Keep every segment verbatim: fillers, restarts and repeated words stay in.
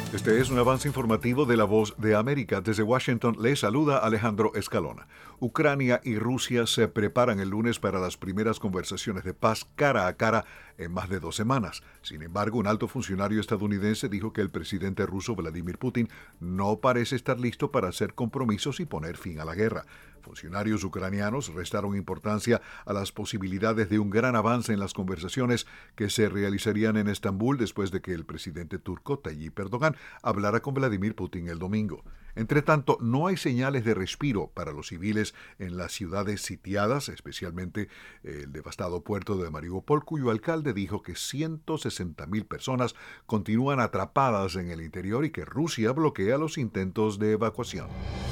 Este es un avance informativo de La Voz de América. Desde Washington le saluda Alejandro Escalona. Ucrania y Rusia se preparan el lunes para las primeras conversaciones de paz cara a cara en más de dos semanas. Sin embargo, un alto funcionario estadounidense dijo que el presidente ruso Vladimir Putin no parece estar listo para hacer compromisos y poner fin a la guerra. Funcionarios ucranianos restaron importancia a las posibilidades de un gran avance en las conversaciones que se realizarían en Estambul después de que el presidente turco Tayyip Erdogan hablara con Vladimir Putin el domingo. Entre tanto, no hay señales de respiro para los civiles en las ciudades sitiadas, especialmente el devastado puerto de Mariupol, cuyo alcalde dijo que ciento sesenta mil personas continúan atrapadas en el interior y que Rusia bloquea los intentos de evacuación.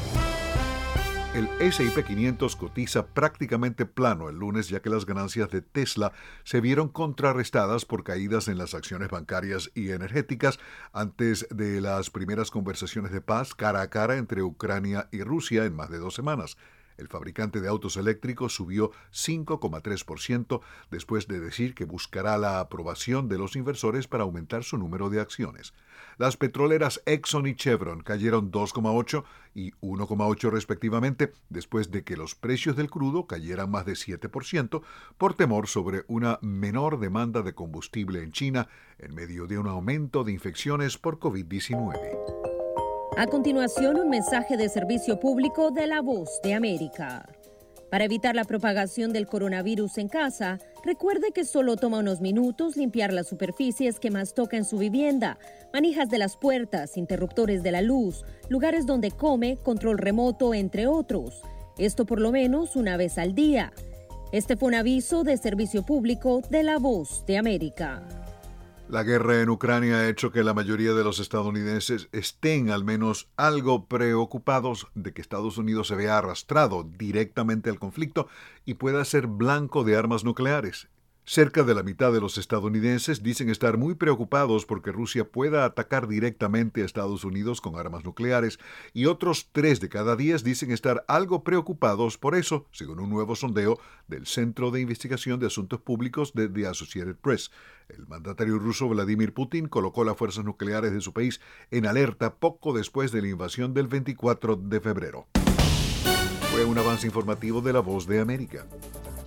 El ese y pe quinientos cotiza prácticamente plano el lunes, ya que las ganancias de Tesla se vieron contrarrestadas por caídas en las acciones bancarias y energéticas antes de las primeras conversaciones de paz cara a cara entre Ucrania y Rusia en más de dos semanas. El fabricante de autos eléctricos subió cinco coma tres por ciento después de decir que buscará la aprobación de los inversores para aumentar su número de acciones. Las petroleras Exxon y Chevron cayeron dos coma ocho y uno coma ocho respectivamente después de que los precios del crudo cayeran más de siete por ciento por temor sobre una menor demanda de combustible en China en medio de un aumento de infecciones por covid diecinueve. A continuación, un mensaje de servicio público de La Voz de América. Para evitar la propagación del coronavirus en casa, recuerde que solo toma unos minutos limpiar las superficies que más toca en su vivienda, manijas de las puertas, interruptores de la luz, lugares donde come, control remoto, entre otros. Esto por lo menos una vez al día. Este fue un aviso de servicio público de La Voz de América. La guerra en Ucrania ha hecho que la mayoría de los estadounidenses estén al menos algo preocupados de que Estados Unidos se vea arrastrado directamente al conflicto y pueda ser blanco de armas nucleares. Cerca de la mitad de los estadounidenses dicen estar muy preocupados porque Rusia pueda atacar directamente a Estados Unidos con armas nucleares y otros tres de cada diez dicen estar algo preocupados por eso, según un nuevo sondeo del Centro de Investigación de Asuntos Públicos de The Associated Press. El mandatario ruso Vladimir Putin colocó las fuerzas nucleares de su país en alerta poco después de la invasión del veinticuatro de febrero. Fue un avance informativo de La Voz de América.